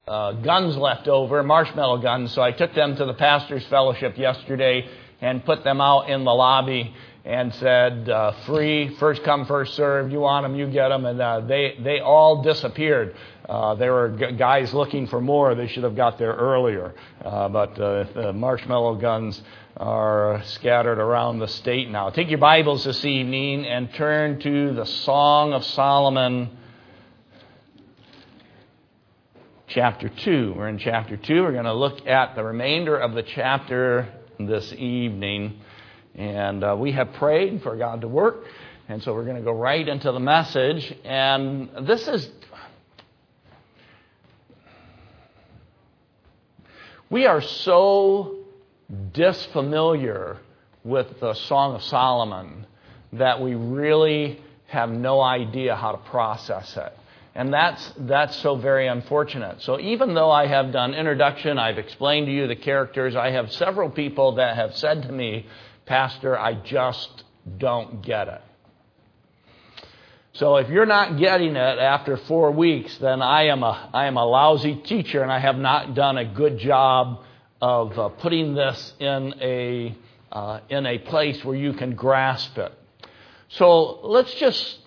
guns left over, marshmallow guns. So I took them to the pastor's fellowship yesterday and put them out in the lobby and said, free, first come, first served. You want them, you get them. And they all disappeared. There were guys looking for more. They should have got there earlier. But the marshmallow guns are scattered around the state now. Take your Bibles this evening and turn to the Song of Solomon, chapter 2. We're in chapter 2. We're going to look at the remainder of the chapter this evening. And we have prayed for God to work. And so we're going to go right into the message. And this is... We are so disfamiliar with the Song of Solomon that we really have no idea how to process it. And that's so very unfortunate. So even though I have done introduction, I've explained to you the characters, I have several people that have said to me, Pastor, I just don't get it. So if you're not getting it after 4 weeks, then I am a lousy teacher, and I have not done a good job of putting this in a place where you can grasp it. So let's just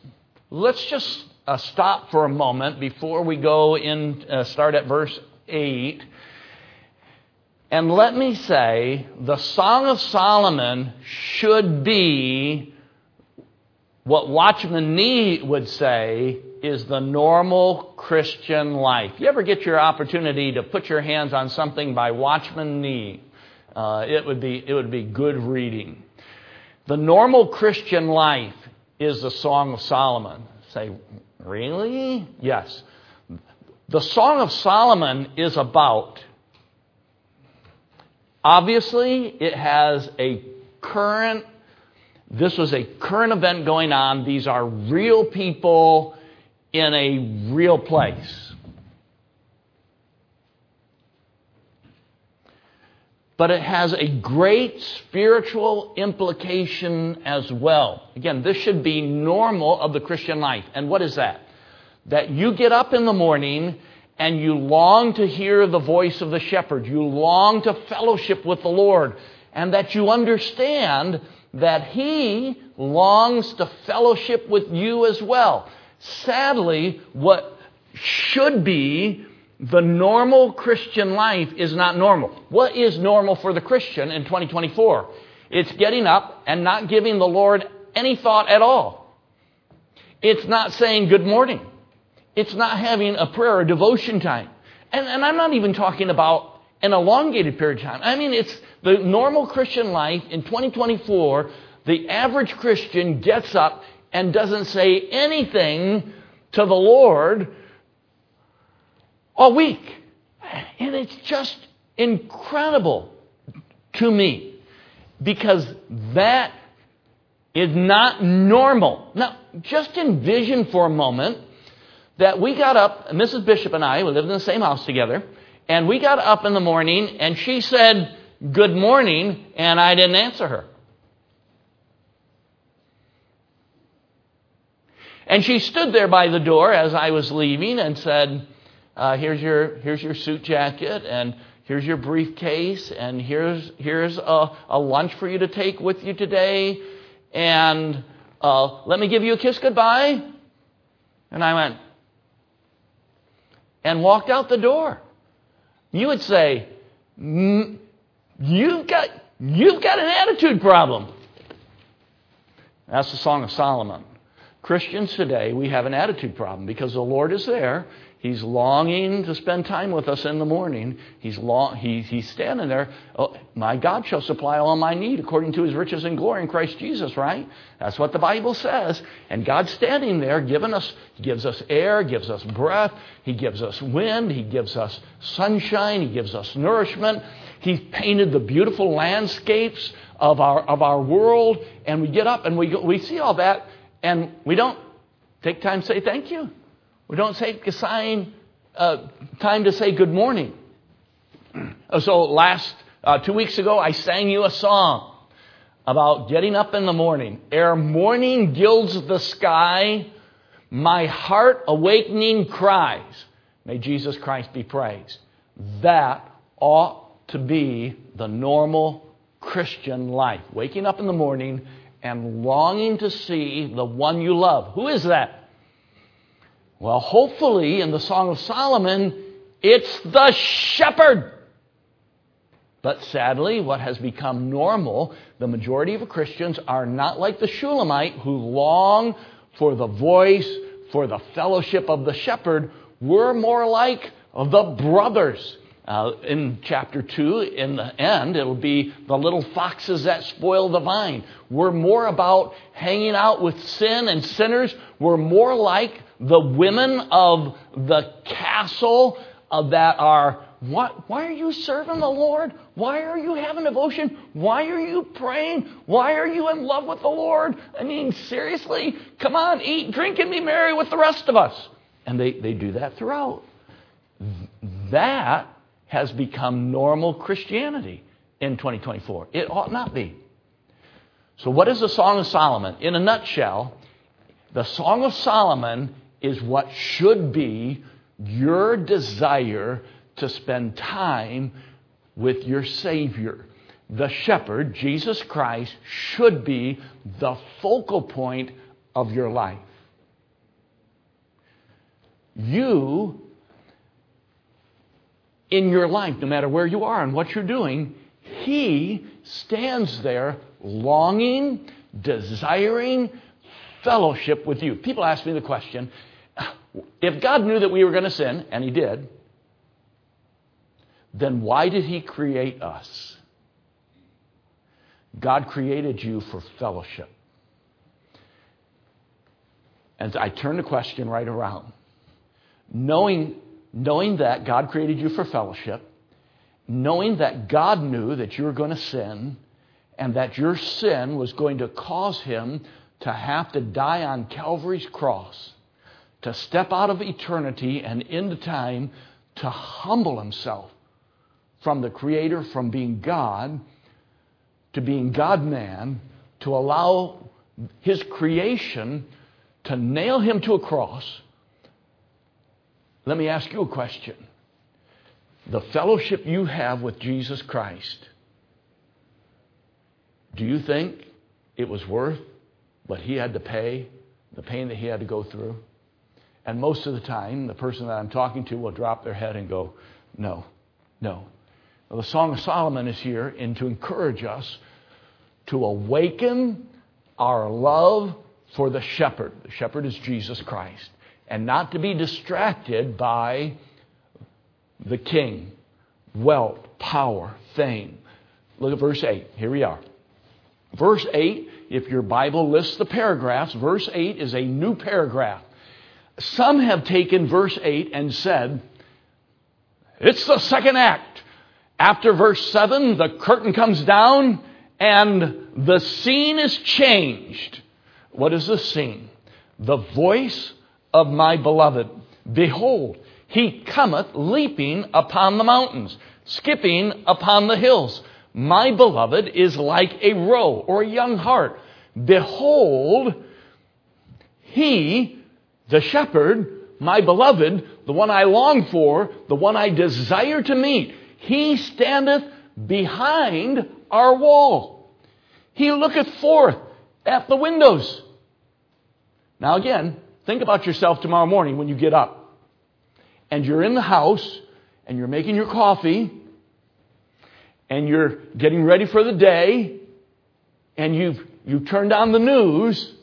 stop for a moment before we go in. Start at verse 8. And let me say, the Song of Solomon should be what Watchman Nee would say is the normal Christian life. You ever get your opportunity to put your hands on something by Watchman Nee? It would be good reading. The normal Christian life is the Song of Solomon. Say, really? Yes. The Song of Solomon is about... Obviously, it has this was a current event going on. These are real people in a real place. But it has a great spiritual implication as well. Again, this should be normal of the Christian life. And what is that? That you get up in the morning and you long to hear the voice of the shepherd. You long to fellowship with the Lord. And that you understand that He longs to fellowship with you as well. Sadly, what should be the normal Christian life is not normal. What is normal for the Christian in 2024? It's getting up and not giving the Lord any thought at all. It's not saying good morning. It's not having a prayer or devotion time. And I'm not even talking about an elongated period of time. I mean, it's the normal Christian life in 2024. The average Christian gets up and doesn't say anything to the Lord all week. And it's just incredible to me because that is not normal. Now, just envision for a moment that we got up, and Mrs. Bishop and I, we lived in the same house together, and we got up in the morning, and she said, good morning, and I didn't answer her. And she stood there by the door as I was leaving and said, here's your suit jacket, and here's your briefcase, and here's a lunch for you to take with you today, and let me give you a kiss goodbye. And I went, and walked out the door. You would say, you've got an attitude problem. That's the Song of Solomon. Christians today, we have an attitude problem because the Lord is there. He's longing to spend time with us in the morning. He's standing there. Oh, my God shall supply all my need according to His riches and glory in Christ Jesus, right? That's what the Bible says. And God's standing there He gives us air, gives us breath. He gives us wind. He gives us sunshine. He gives us nourishment. He's painted the beautiful landscapes of our world. And we get up and we see all that and we don't take time to say thank you. We don't take time to say good morning. So 2 weeks ago, I sang you a song about getting up in the morning. Ere morning gilds the sky, my heart awakening cries. May Jesus Christ be praised. That ought to be the normal Christian life. Waking up in the morning and longing to see the one you love. Who is that? Well, hopefully in the Song of Solomon, it's the shepherd. But sadly, what has become normal, the majority of Christians are not like the Shulamite who long for the voice, for the fellowship of the shepherd. We're more like the brothers. In chapter 2, in the end, it'll be the little foxes that spoil the vine. We're more about hanging out with sin and sinners. We're more like the women of the castle that are, why are you serving the Lord? Why are you having devotion? Why are you praying? Why are you in love with the Lord? I mean, seriously, come on, eat, drink, and be merry with the rest of us. And they do that throughout. That has become normal Christianity in 2024. It ought not be. So what is the Song of Solomon? In a nutshell, the Song of Solomon is what should be your desire to spend time with your Savior. The shepherd, Jesus Christ, should be the focal point of your life. You, in your life, no matter where you are and what you're doing, He stands there longing, desiring fellowship with you. People ask me the question, if God knew that we were going to sin, and He did, then why did He create us? God created you for fellowship. And I turn the question right around. Knowing that God created you for fellowship, knowing that God knew that you were going to sin, and that your sin was going to cause Him to have to die on Calvary's cross, to step out of eternity and into time to humble Himself from the Creator, from being God, to being God-man, to allow His creation to nail Him to a cross. Let me ask you a question. The fellowship you have with Jesus Christ, do you think it was worth what He had to pay, the pain that He had to go through? And most of the time, the person that I'm talking to will drop their head and go, no, no. Well, the Song of Solomon is here and to encourage us to awaken our love for the shepherd. The shepherd is Jesus Christ. And not to be distracted by the king, wealth, power, fame. Look at verse 8. Here we are. Verse 8, if your Bible lists the paragraphs, verse 8 is a new paragraph. Some have taken verse 8 and said, it's the second act. After verse 7, the curtain comes down and the scene is changed. What is the scene? The voice of my beloved. Behold, He cometh leaping upon the mountains, skipping upon the hills. My beloved is like a roe or a young hart. Behold, He, the shepherd, my beloved, the one I long for, the one I desire to meet, He standeth behind our wall. He looketh forth at the windows. Now again, think about yourself tomorrow morning when you get up. And you're in the house, and you're making your coffee, and you're getting ready for the day, and you've turned on the news,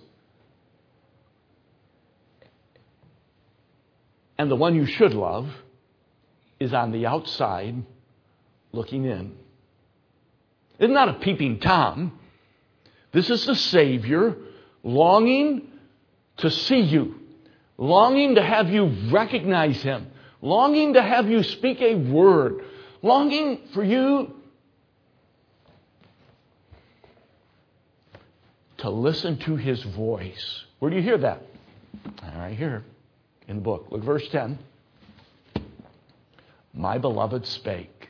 and the one you should love is on the outside looking in. It's not a peeping Tom. This is the Savior longing to see you, longing to have you recognize Him, longing to have you speak a word, longing for you to listen to His voice. Where do you hear that? Right here in the book. Look, verse 10. My beloved spake,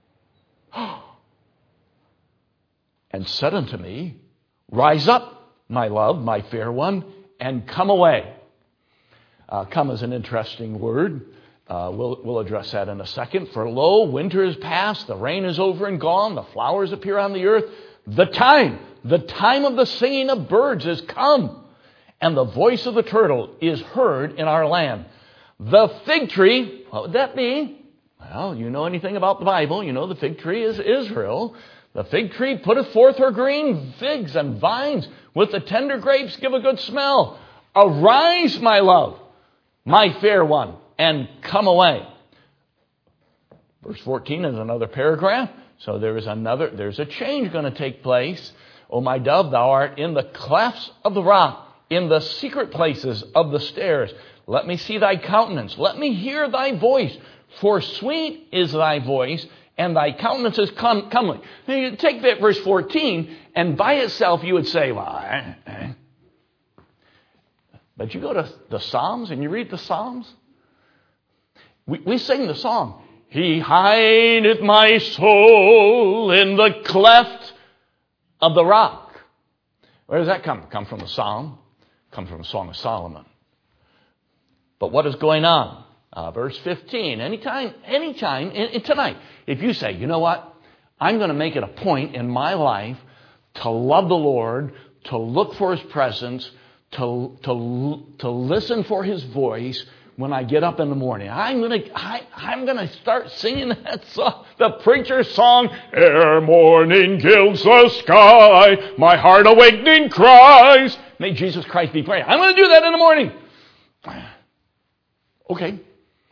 and said unto me, rise up, my love, my fair one, and come away. Come is an interesting word. We'll address that in a second. For lo, winter is past, the rain is over and gone, the flowers appear on the earth. The time of the singing of birds is come, and the voice of the turtle is heard in our land. The fig tree, what would that be? Well, you know anything about the Bible, you know the fig tree is Israel. The fig tree putteth forth her green figs, and vines with the tender grapes give a good smell. Arise, my love, my fair one, and come away. Verse 14 is another paragraph. So there's a change going to take place. O my dove, thou art in the clefts of the rock, in the secret places of the stairs. Let me see thy countenance. Let me hear thy voice. For sweet is thy voice, and thy countenance is comely. Now you take that verse 14, and by itself you would say, well, But you go to the Psalms and you read the Psalms. We sing the song. He hideth my soul in the cleft of the rock. Where does that come? Come from the Psalm. Come from the Song of Solomon. But what is going on? Verse 15. Anytime, tonight, if you say, you know what? I'm going to make it a point in my life to love the Lord, to look for His presence, to listen for His voice when I get up in the morning. I'm gonna start singing that song, the preacher's song. Ere morning gilds the sky, my heart awakening cries, may Jesus Christ be praised. I'm going to do that in the morning. Okay.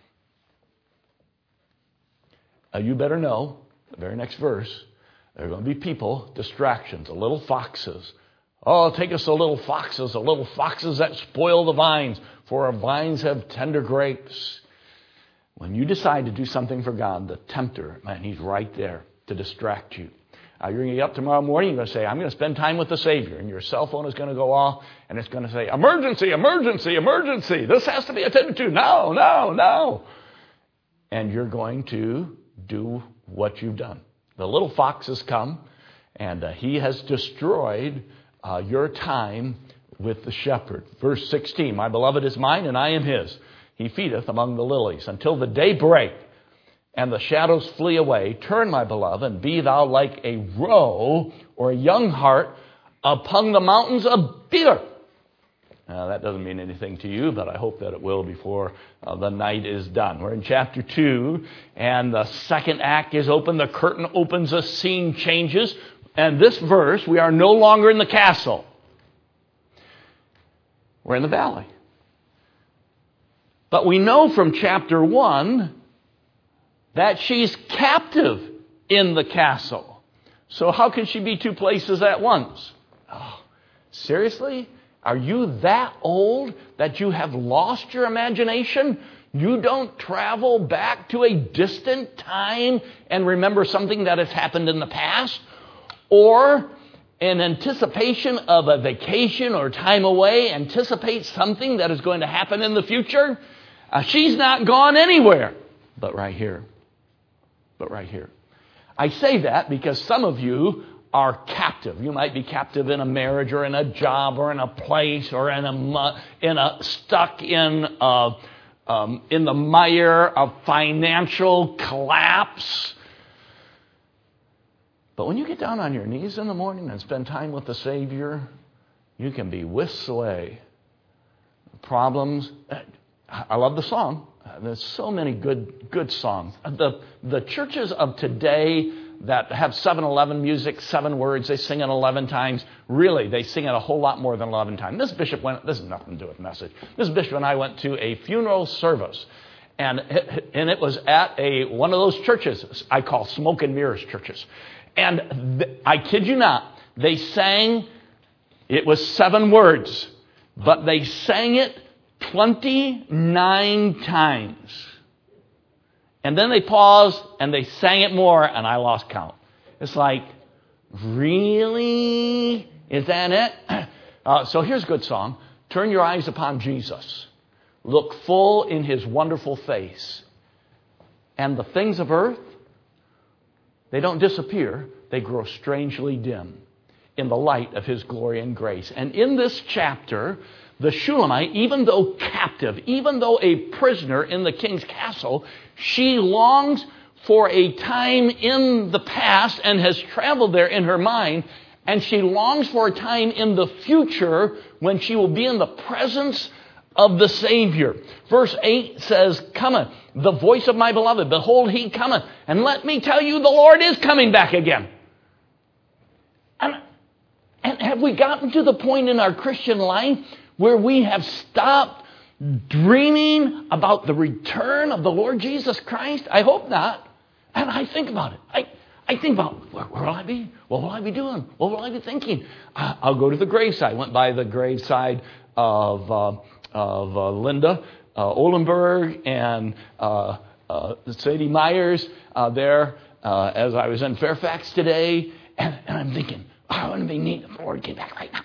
You better know, the very next verse, there are going to be people, distractions, the little foxes. Oh, take us the little foxes that spoil the vines, for our vines have tender grapes. When you decide to do something for God, the tempter, man, he's right there to distract you. You're going to get up tomorrow morning, you're going to say, I'm going to spend time with the Savior. And your cell phone is going to go off, and it's going to say, emergency, emergency, emergency. This has to be attended to now, now, now. And you're going to do what you've done. The little foxes come, and he has destroyed your time with the shepherd. Verse 16, my beloved is mine, and I am his. He feedeth among the lilies until the day break, and the shadows flee away. Turn, my beloved, and be thou like a roe or a young hart upon the mountains of Beer. Now, that doesn't mean anything to you, but I hope that it will before the night is done. We're in chapter 2, and the second act is open. The curtain opens, the scene changes. And this verse, we are no longer in the castle. We're in the valley. But we know from chapter 1 that she's captive in the castle. So how can she be two places at once? Oh, seriously? Are you that old that you have lost your imagination? You don't travel back to a distant time and remember something that has happened in the past? Or in anticipation of a vacation or time away, anticipate something that is going to happen in the future? She's not gone anywhere, but right here. But right here. I say that because some of you are captive. You might be captive in a marriage or in a job or in a place or stuck in the mire of financial collapse. But when you get down on your knees in the morning and spend time with the Savior, you can be whisked away. Problems. I love the song. There's so many good songs. The churches of today that have 7-11 music, 7 words, they sing it 11 times. Really, they sing it a whole lot more than 11 times. This has nothing to do with the message. This bishop and I went to a funeral service. And it was at one of those churches I call smoke and mirrors churches. And I kid you not, they sang, it was 7 words, but they sang it 29 times. And then they paused and they sang it more, and I lost count. It's like, really? Is that it? So here's a good song. Turn your eyes upon Jesus. Look full in His wonderful face. And the things of earth, they don't disappear. They grow strangely dim in the light of His glory and grace. And in this chapter, the Shulamite, even though captive, even though a prisoner in the king's castle, she longs for a time in the past and has traveled there in her mind, and she longs for a time in the future when she will be in the presence of the Savior. Verse 8 says, "Cometh the voice of my beloved, behold, he cometh. And let me tell you, the Lord is coming back again." And have we gotten to the point in our Christian life where we have stopped dreaming about the return of the Lord Jesus Christ? I hope not. And I think about it. I think about, where will I be? What will I be doing? What will I be thinking? I'll go to the graveside. I went by the graveside of Linda Olenberg and Sadie Myers there as I was in Fairfax today. And I'm thinking, I want to be neat if the Lord came back right now.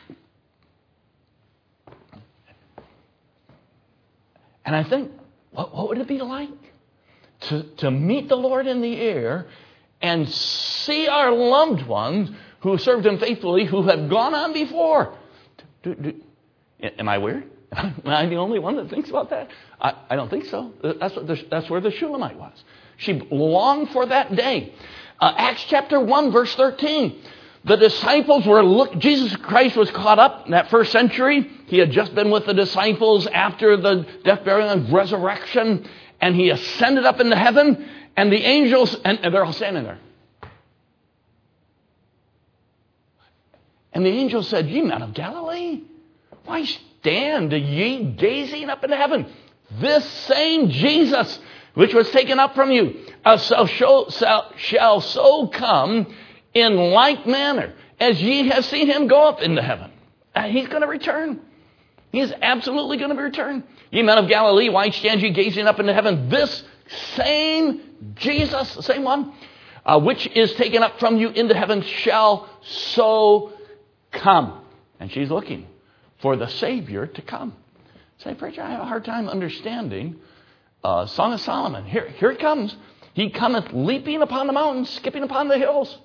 And I think, what would it be like to meet the Lord in the air and see our loved ones who served Him faithfully, who have gone on before? Am I weird? Am I the only one that thinks about that? I don't think so. That's where the Shulamite was. She longed for that day. Acts chapter 1, verse 13. The disciples Jesus Christ was caught up in that first century. He had just been with the disciples after the death, burial, and resurrection. And He ascended up into heaven. And the angels, and they're all standing there. And the angel said, "Ye men of Galilee, why stand ye gazing up into heaven? This same Jesus, which was taken up from you, shall so come in like manner as ye have seen Him go up into heaven." He's going to return. He's absolutely going to return. "Ye men of Galilee, why stand ye gazing up into heaven? This same Jesus, the same one, which is taken up from you into heaven, shall so come." And she's looking for the Savior to come. Say, "Preacher, I have a hard time understanding Song of Solomon. Here it comes. He cometh leaping upon the mountains, skipping upon the hills."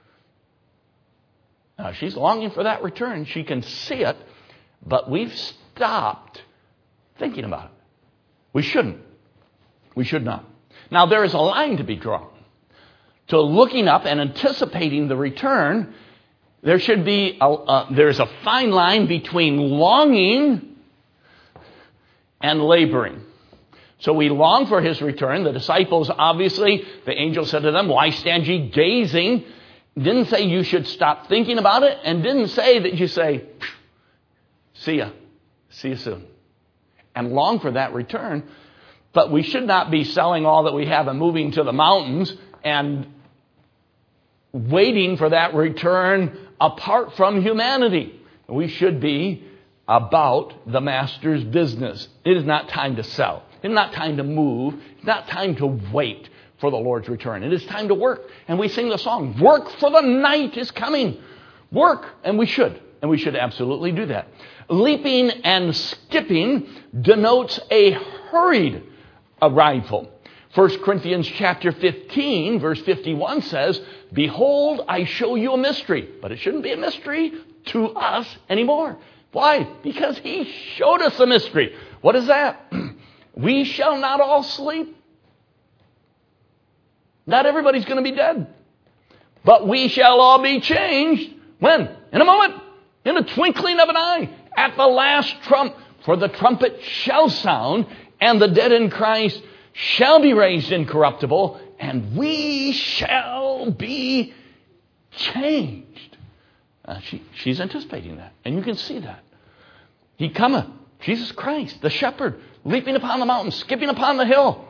Now, she's longing for that return. She can see it, but we've stopped thinking about it. We shouldn't. We should not. Now, there is a line to be drawn. To looking up and anticipating the return, there's a fine line between longing and laboring. So we long for His return. The disciples, obviously, the angel said to them, "Why stand ye gazing?" Didn't say you should stop thinking about it, and didn't say that you say, "See ya. See you soon." And long for that return. But we should not be selling all that we have and moving to the mountains and waiting for that return apart from humanity. We should be about the Master's business. It is not time to sell. It is not time to move. It's not time to wait for the Lord's return. It is time to work. And we sing the song, "Work, for the night is coming." Work, and we should. And we should absolutely do that. Leaping and skipping denotes a hurried arrival. 1 Corinthians chapter 15, verse 51 says, "Behold, I show you a mystery." But it shouldn't be a mystery to us anymore. Why? Because He showed us a mystery. What is that? We shall not all sleep. Not everybody's going to be dead. But we shall all be changed. When? In a moment. In the twinkling of an eye. At the last trump. For the trumpet shall sound, and the dead in Christ shall be raised incorruptible, and we shall be changed. She's anticipating that. And you can see that. He cometh. Jesus Christ, the shepherd, leaping upon the mountain, skipping upon the hill.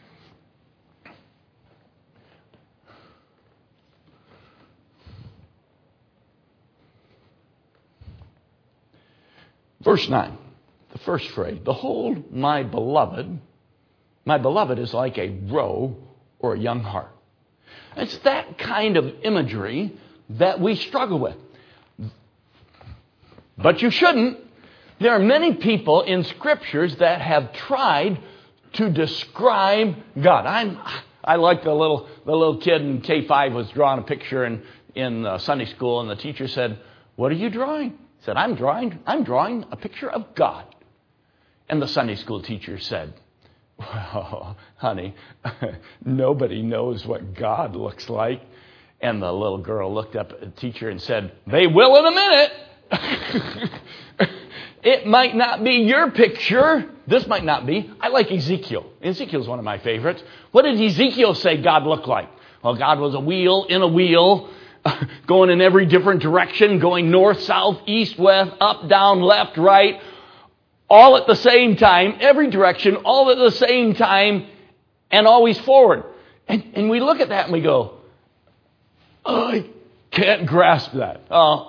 Verse 9, the first phrase, "Behold, my beloved." My beloved is like a roe or a young hart. It's that kind of imagery that we struggle with. But you shouldn't. There are many people in Scriptures that have tried to describe God. I like the little kid in K5 was drawing a picture in Sunday school, and the teacher said, "What are you drawing?" He said, I'm drawing a picture of God. And the Sunday school teacher said, well, honey, nobody knows what God looks like. And the little girl looked up at the teacher and said, they will in a minute. It might not be your picture. This might not be. I like Ezekiel. Ezekiel's one of my favorites. What did Ezekiel say God looked like? Well, God was a wheel in a wheel, going in every different direction, going north, south, east, west, up, down, left, right, all at the same time, every direction, all at the same time, and always forward. And we look at that and we go, oh, I can't grasp that.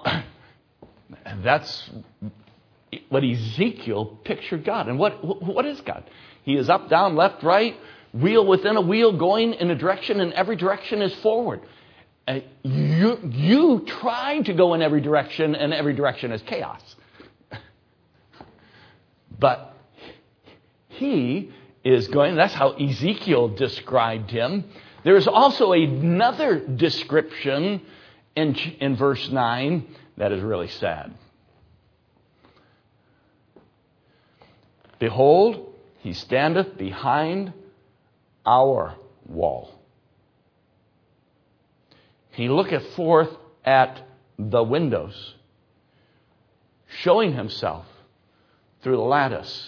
That's what Ezekiel pictured God. And what is God? He is up, down, left, right, wheel within a wheel, going in a direction, and every direction is forward. You try to go in every direction, and every direction is chaos. But he is going, that's how Ezekiel described him. There's also another description in verse 9 that is really sad. Behold, he standeth behind our wall. He looketh forth at the windows, showing himself through the lattice.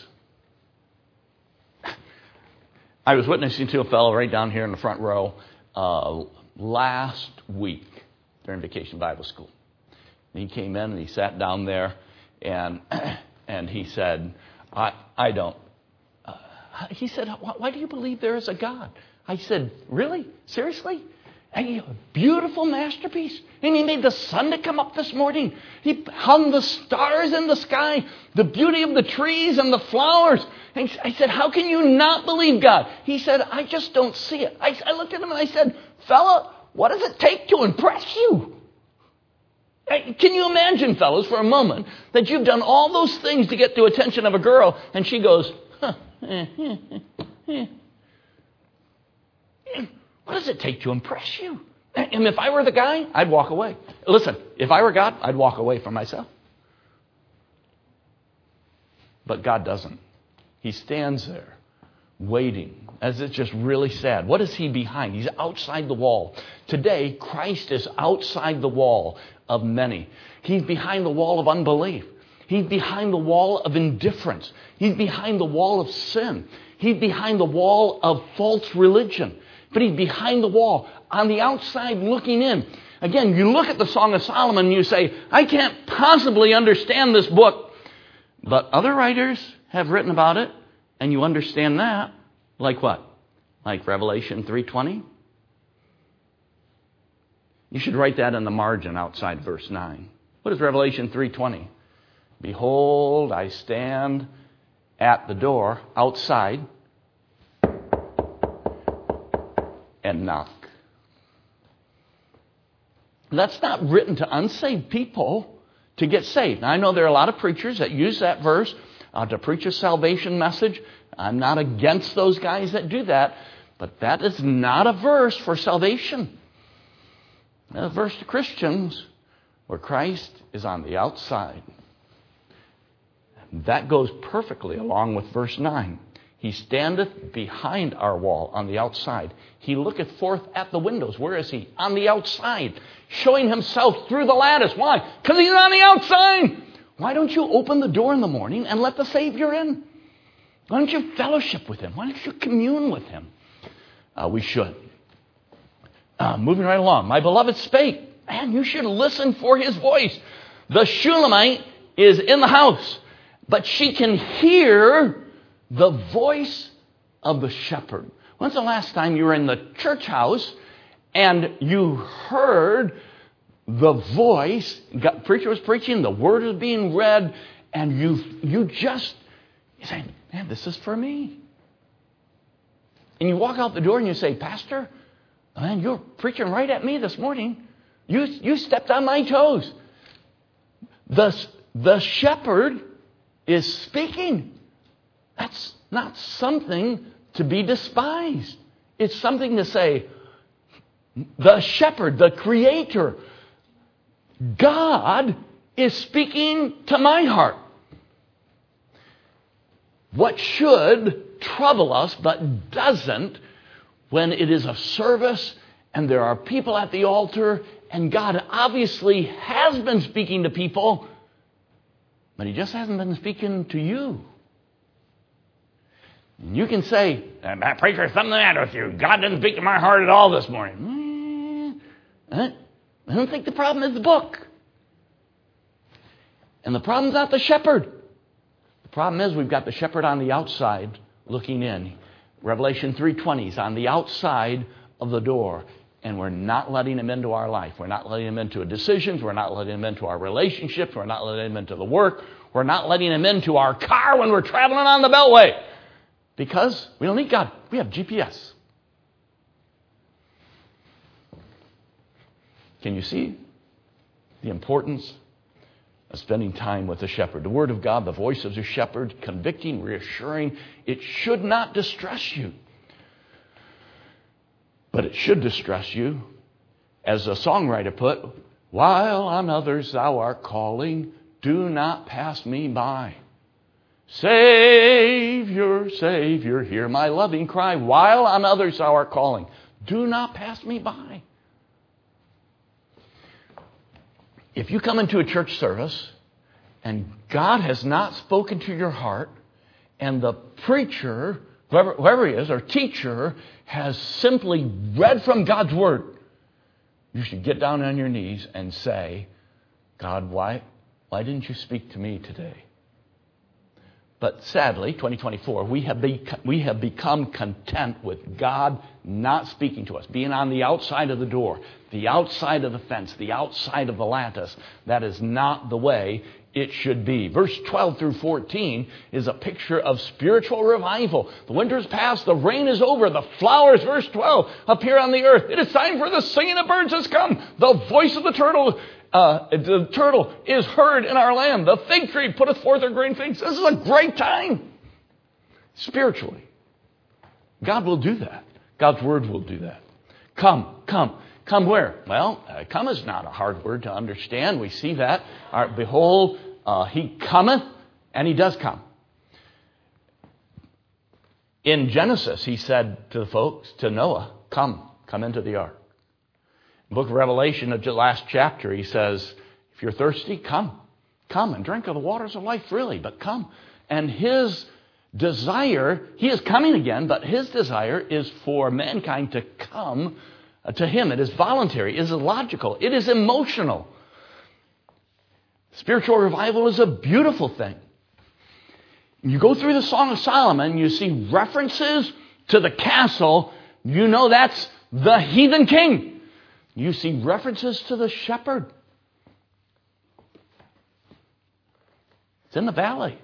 I was witnessing to a fellow right down here in the front row last week during Vacation Bible School. And he came in and he sat down there and he said, I don't. He said, why do you believe there is a God? I said, really? Seriously? A beautiful masterpiece. And he made the sun to come up this morning. He hung the stars in the sky, the beauty of the trees and the flowers. And I said, how can you not believe God? He said, I just don't see it. I looked at him and I said, fella, what does it take to impress you? Can you imagine, fellas, for a moment, that you've done all those things to get the attention of a girl, and she goes, what does it take to impress you? And if I were the guy, I'd walk away. Listen, if I were God, I'd walk away from myself. But God doesn't. He stands there waiting, as it's just really sad. What is he behind? He's outside the wall. Today, Christ is outside the wall of many. He's behind the wall of unbelief. He's behind the wall of indifference. He's behind the wall of sin. He's behind the wall of false religion. But he's behind the wall, on the outside looking in. Again, you look at the Song of Solomon and you say, I can't possibly understand this book. But other writers have written about it, and you understand that. Like what? Like Revelation 3:20? You should write that in the margin outside verse 9. What is Revelation 3:20? Behold, I stand at the door outside and knock. That's not written to unsaved people to get saved. Now, I know there are a lot of preachers that use that verse to preach a salvation message. I'm not against those guys that do that, but that is not a verse for salvation. A verse to Christians where Christ is on the outside. That goes perfectly along with verse 9. He standeth behind our wall on the outside. He looketh forth at the windows. Where is he? On the outside, showing himself through the lattice. Why? Because he's on the outside. Why don't you open the door in the morning and let the Savior in? Why don't you fellowship with him? Why don't you commune with him? We should. Moving right along. My beloved spake. Man, you should listen for his voice. The Shulamite is in the house, but she can hear the voice of the shepherd. When's the last time you were in the church house and you heard the voice? Preacher was preaching, the word was being read, and you say, man, this is for me. And you walk out the door and you say, Pastor, man, you're preaching right at me this morning. You stepped on my toes. The shepherd is speaking. That's not something to be despised. It's something to say, the shepherd, the creator, God is speaking to my heart. What should trouble us but doesn't, when it is a service and there are people at the altar and God obviously has been speaking to people, but He just hasn't been speaking to you. And you can say, "That preacher, something the matter with you. God didn't speak to my heart at all this morning." I don't think the problem is the book. And the problem's not the shepherd. The problem is we've got the shepherd on the outside looking in. Revelation 3:20 is on the outside of the door. And we're not letting Him into our life. We're not letting Him into our decisions. We're not letting Him into our relationships. We're not letting Him into the work. We're not letting Him into our car when we're traveling on the Beltway. Because we don't need God. We have GPS. Can you see the importance of spending time with the shepherd? The Word of God, the voice of the shepherd, convicting, reassuring. It should not distress you. But it should distress you. As a songwriter put, "While on others thou art calling, do not pass me by. Savior, Savior, hear my loving cry. While on others thou art calling, do not pass me by." If you come into a church service and God has not spoken to your heart, and the preacher, whoever he is, or teacher, has simply read from God's Word, you should get down on your knees and say, "God, why didn't you speak to me today?" But sadly, 2024, we have become content with God not speaking to us, being on the outside of the door, the outside of the fence, the outside of the lattice. That is not the way it should be. Verse 12 through 14 is a picture of spiritual revival. The winter is past, the rain is over, the flowers, verse 12, appear on the earth. It is time for the singing of birds has come. The voice of the turtle is heard in our land. The fig tree putteth forth her green figs. This is a great time. Spiritually. God will do that. God's Word will do that. Come. Come where? Well, come is not a hard word to understand. We see that. Behold, He cometh, and He does come. In Genesis, He said to the folks, to Noah, come into the ark. Book of Revelation, the last chapter, He says, if you're thirsty, come and drink of the waters of life freely, but come. And His desire, He is coming again, but His desire is for mankind to come to Him. It is voluntary, it is logical, it is emotional. Spiritual revival is a beautiful thing. You go through the Song of Solomon, you see references to the castle, you know that's the heathen king. You see references to the shepherd. It's in the valley.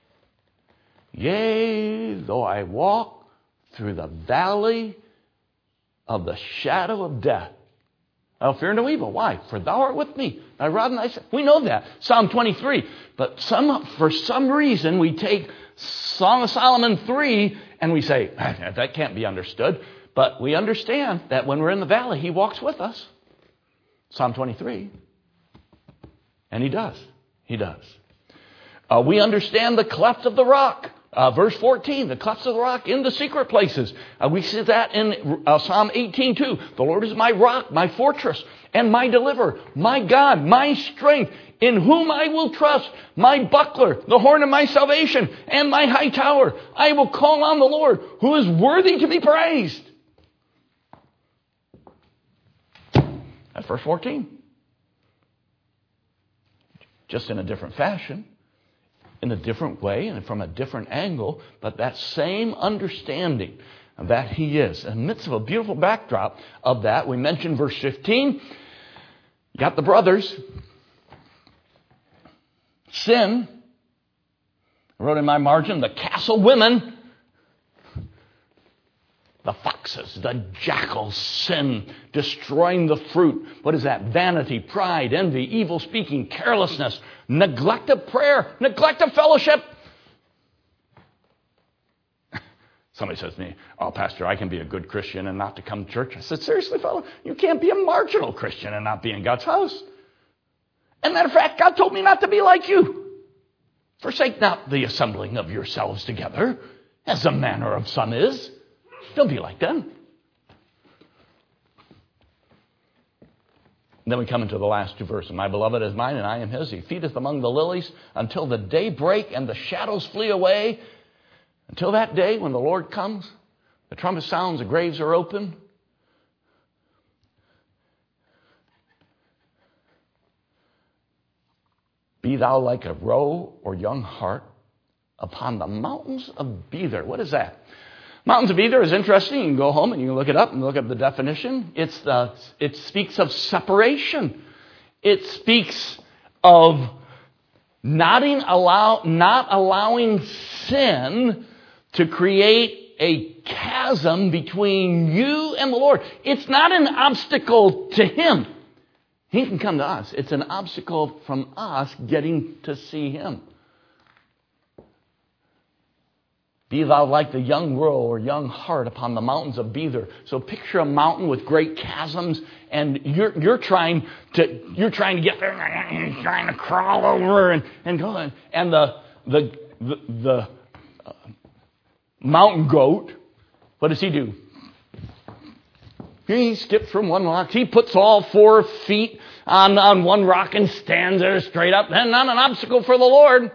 Yea, though I walk through the valley of the shadow of death, I'll fear no evil. Why? For thou art with me. Thy rod and thy staff. We know that. Psalm 23. But for some reason, we take Song of Solomon 3 and we say, that can't be understood. But we understand that when we're in the valley, He walks with us. Psalm 23. And He does. He does. We understand the cleft of the rock. Verse 14, the clefts of the rock in the secret places. We see that in Psalm 18 too. The Lord is my rock, my fortress, and my deliverer, my God, my strength, in whom I will trust, my buckler, the horn of my salvation, and my high tower. I will call on the Lord, who is worthy to be praised. That's verse 14. Just in a different fashion, in a different way, and from a different angle, but that same understanding that He is. In the midst of a beautiful backdrop of that, we mentioned verse 15. You got the brothers. Sin. I wrote in my margin, the castle women. The foxes, the jackals, sin, destroying the fruit. What is that? Vanity, pride, envy, evil speaking, carelessness, neglect of prayer, neglect of fellowship. Somebody says to me, "Oh, Pastor, I can be a good Christian and not to come to church." I said, seriously, fellow? You can't be a marginal Christian and not be in God's house. As a matter of fact, God told me not to be like you. Forsake not the assembling of yourselves together, as the manner of some is. Don't be like them. And then we come into the last two verses. My beloved is mine, and I am his. He feedeth among the lilies until the day break and the shadows flee away. Until that day when the Lord comes, the trumpet sounds, the graves are open. Be thou like a roe or young hart upon the mountains of Bether. What is that? Mountains of Bether is interesting. You can go home and you can look it up and look up the definition. It speaks of separation. It speaks of not allowing sin to create a chasm between you and the Lord. It's not an obstacle to Him. He can come to us. It's an obstacle from us getting to see Him. Be thou like the young roe or young hart upon the mountains of Bether. So picture a mountain with great chasms, and you're trying to get there, and you're trying to crawl over and go. And the mountain goat, what does he do? He skips from one rock. He puts all 4 feet on one rock and stands there straight up. And not an obstacle for the Lord.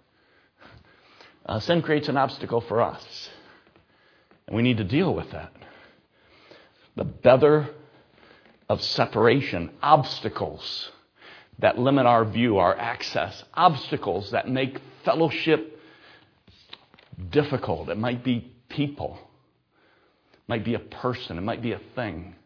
Sin creates an obstacle for us. And we need to deal with that. The Bether of separation. Obstacles that limit our view, our access. Obstacles that make fellowship difficult. It might be people. It might be a person. It might be a thing.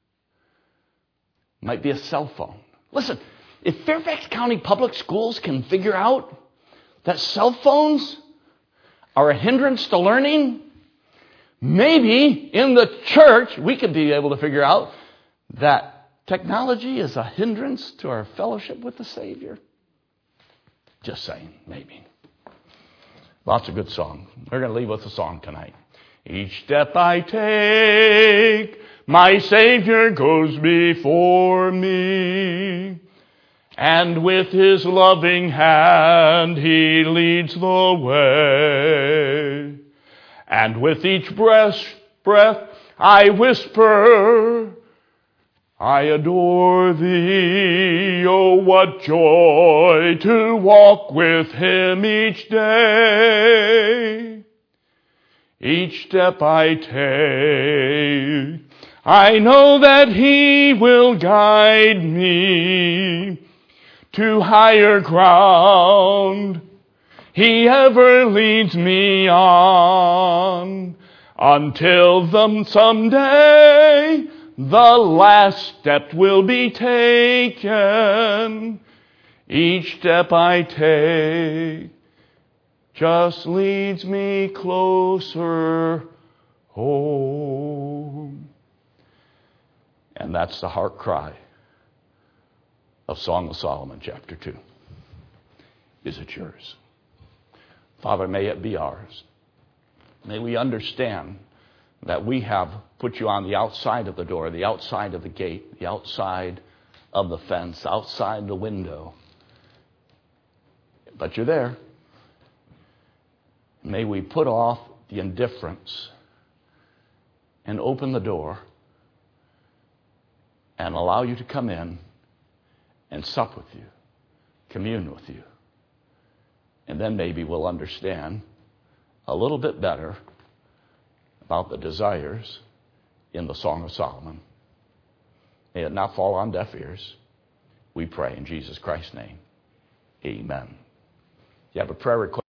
It might be a cell phone. Listen, if Fairfax County Public Schools can figure out that cell phones are a hindrance to learning, maybe in the church we could be able to figure out that technology is a hindrance to our fellowship with the Savior. Just saying, maybe. Lots of good songs. We're going to leave with a song tonight. Each step I take, my Savior goes before me. And with His loving hand He leads the way. And with each breath I whisper, I adore Thee. Oh, what joy to walk with Him each day. Each step I take, I know that He will guide me to higher ground. He ever leads me on until someday the last step will be taken. Each step I take just leads me closer home. And that's the heart cry of Song of Solomon, chapter 2. Is it yours? Father, may it be ours. May we understand that we have put you on the outside of the door, the outside of the gate, the outside of the fence, outside the window. But you're there. May we put off the indifference and open the door and allow you to come in and sup with you, commune with you. And then maybe we'll understand a little bit better about the desires in the Song of Solomon. May it not fall on deaf ears. We pray in Jesus Christ's name. Amen. You have a prayer request?